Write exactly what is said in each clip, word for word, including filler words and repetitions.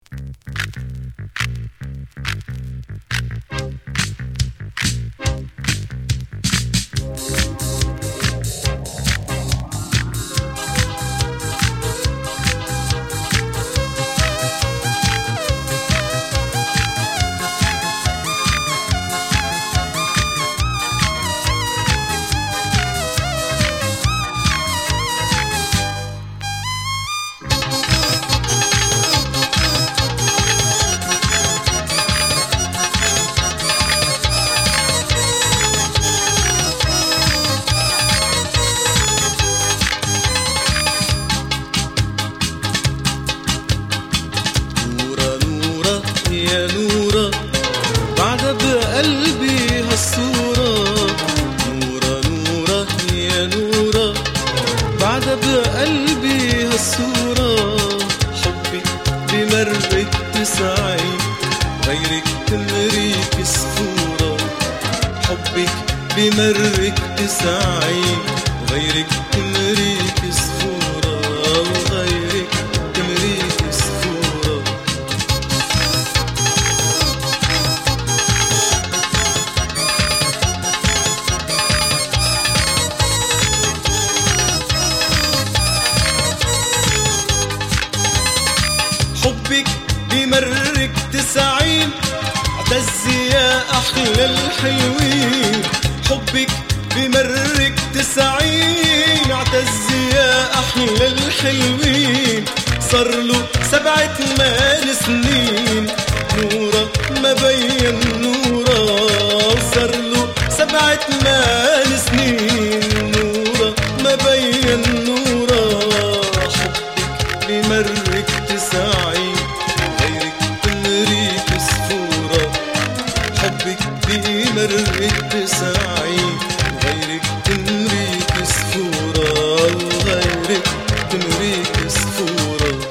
يا نورة بعد بقلبي هالصورة، نورة نورة يا نورة بعد بقلبي هالصورة، حبك بمرك تسعي غيرك تمريك سفورة، حبك بمرك تسعي غيرك تمريك سفورة، وغيرك تمريك سفورة. حبك بمرك تسعين اعتز يا احلى الحلوين، حبك بمرك تسعين اعتز يا احلى الحلوين، صارله سبعة ثمان سنين نورة ما بين نورة، صارله سبعة ثمان سنين نورة ما بين نورة، حبك بمرك تسعين غيرك تمريك سفورة، حبك بمرك تسعين غيرك تمريك سفورة، وغيرك تمريك سفورة.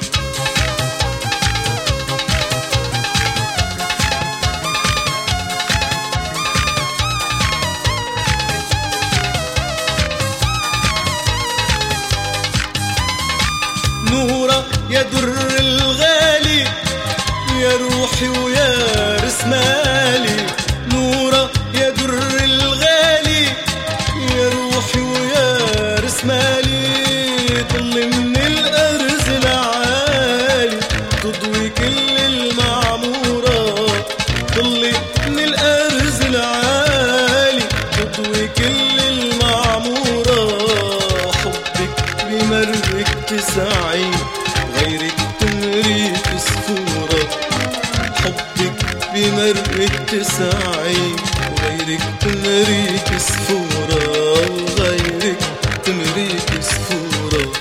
نورة يا در الغالي يا روحي ويا رسمالي، نورة يا در الغالي يا روحي ويا رسمالي، طلي من الأرز العالي تضوي كل المعمورة، طلي من الأرز العالي تضوي كل المعمورة، حبك بمرك تسعين غيرك تمريك سفورة، حبك بمرك تسعين وغيرك تمريك سفورة، وغيرك تمريك سفورة.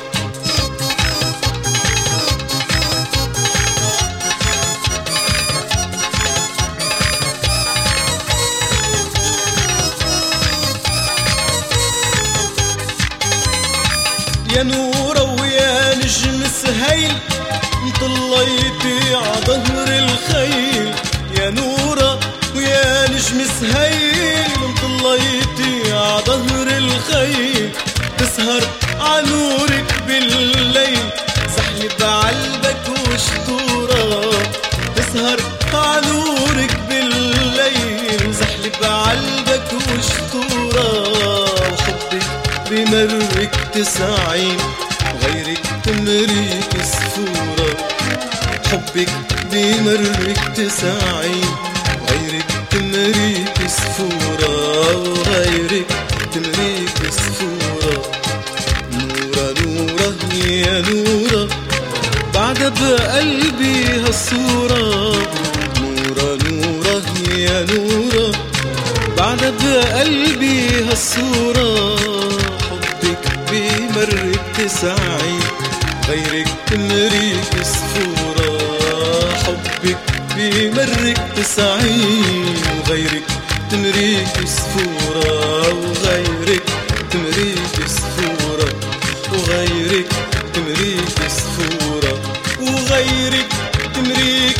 يا نورة ويا نجم سهيل انطليتي عظهر الخيل، يا نورة ويا نجم سهيل انطليتي عظهر الخيل، تسهر عنورك بالليل زحلب عالبك وشطورة، تسهر عنورك بالليل زحلب عالبك وشطورة، وحبك بمرك تسعين غيرك تمريك سفورة، حبك بمرك تسعين غيرك تمريك سفورة، وغيرك تمريك سفورة. نورة نورة يا نورة بعد بقلبي هالصورة، نورة نورة يا نورة بعد بقلبي هالصورة، حبك بمرك تسعين غيرك تمريك سفورة، حبك بمرك تسعين وغيرك تمريك سفورة، وغيرك تمريك سفورة، وغيرك تمريك سفورة، وغيرك تمريك